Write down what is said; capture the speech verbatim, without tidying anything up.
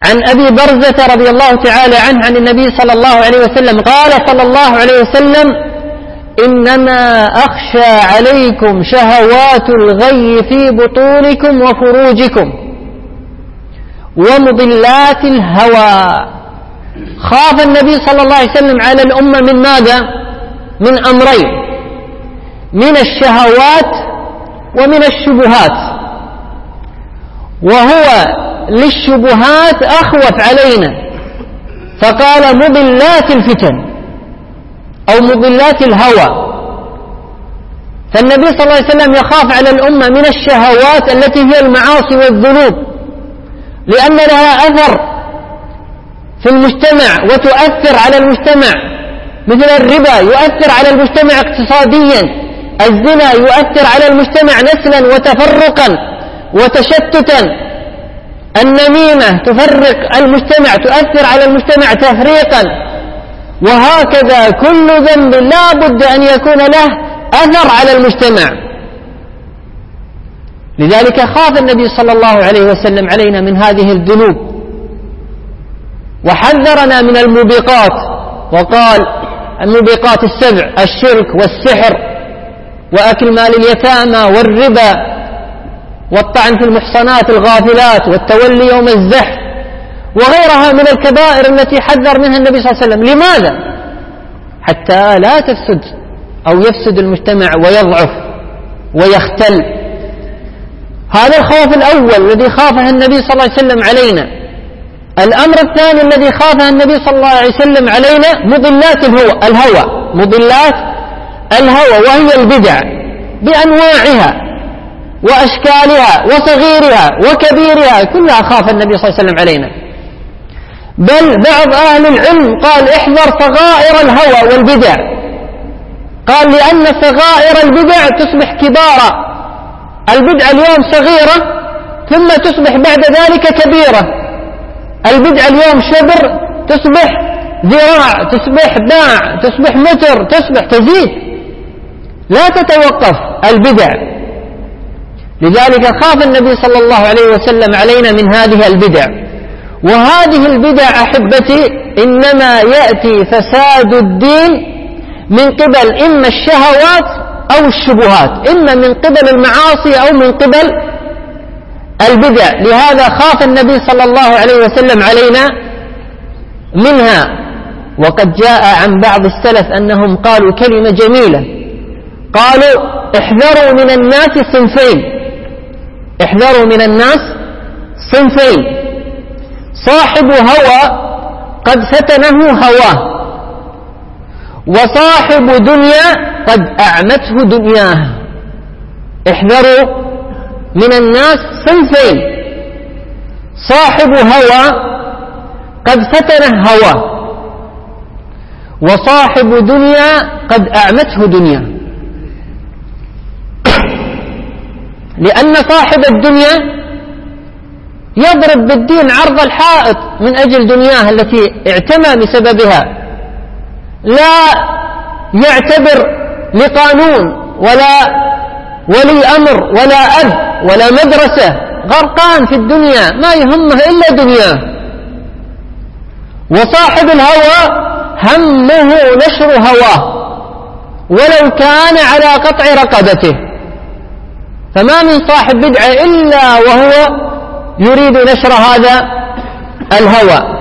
عن أبي برزة رضي الله تعالى عنه عن النبي صلى الله عليه وسلم قال صلى الله عليه وسلم: إنما أخشى عليكم شهوات الغي في بطونكم وفروجكم ومضلات الهوى. خاف النبي صلى الله عليه وسلم على الأمة من ماذا؟ من أمرين: من الشهوات ومن الشبهات، وهو للشبهات أخوف علينا، فقال مضلات الفتن أو مضلات الهوى. فالنبي صلى الله عليه وسلم يخاف على الأمة من الشهوات التي هي المعاصي والذنوب، لأن لها أثر في المجتمع وتؤثر على المجتمع، مثل الربا يؤثر على المجتمع اقتصاديا، الزنا يؤثر على المجتمع نسلا وتفرقا وتشتتا، النميمة تفرق المجتمع، تؤثر على المجتمع تفريقا، وهكذا كل ذنب لا بد أن يكون له أثر على المجتمع. لذلك خاف النبي صلى الله عليه وسلم علينا من هذه الذنوب، وحذرنا من الموبقات، وقال الموبقات السبع: الشرك والسحر وأكل مال اليتامى والربا والطعن في المحصنات الغافلات والتولي يوم الزحف، وغيرها من الكبائر التي حذر منها النبي صلى الله عليه وسلم. لماذا؟ حتى لا تفسد أو يفسد المجتمع ويضعف ويختل. هذا الخوف الأول الذي خافه النبي صلى الله عليه وسلم علينا. الأمر الثاني الذي خافه النبي صلى الله عليه وسلم علينا مضلات الهوى، مضلات الهوى وهي البدع بأنواعها وأشكالها وصغيرها وكبيرها، كلها خاف النبي صلى الله عليه وسلم علينا. بل بعض أهل العلم قال: احذر صغائر الهوى والبدع، قال لأن صغائر البدع تصبح كبارا. البدعة اليوم صغيرة ثم تصبح بعد ذلك كبيرة. البدعة اليوم شبر تصبح ذراع، تصبح باع، تصبح متر، تصبح تزيد، لا تتوقف البدع. لذلك خاف النبي صلى الله عليه وسلم علينا من هذه البدع. وهذه البدع أحبتي إنما يأتي فساد الدين من قبل إما الشهوات أو الشبهات، إما من قبل المعاصي أو من قبل البدع. لهذا خاف النبي صلى الله عليه وسلم علينا منها. وقد جاء عن بعض السلف أنهم قالوا كلمة جميلة، قالوا: احذروا من الناس صنفين، احذروا من الناس صنفين: صاحب هوى قد فتنه هواه، وصاحب دنيا قد أعمته دنياه. احذروا من الناس صنفين: صاحب هوى قد فتنه هواه، وصاحب دنيا قد أعمته دنياه. لأن صاحب الدنيا يضرب بالدين عرض الحائط من أجل دنياه التي اعتمى بسببها، لا يعتبر لقانون ولا ولي أمر ولا أب ولا مدرسة، غرقان في الدنيا ما يهمه إلا دنياه. وصاحب الهوى همه نشر هواه ولو كان على قطع رقبته. فما من صاحب بدعة إلا وهو يريد نشر هذا الهوى.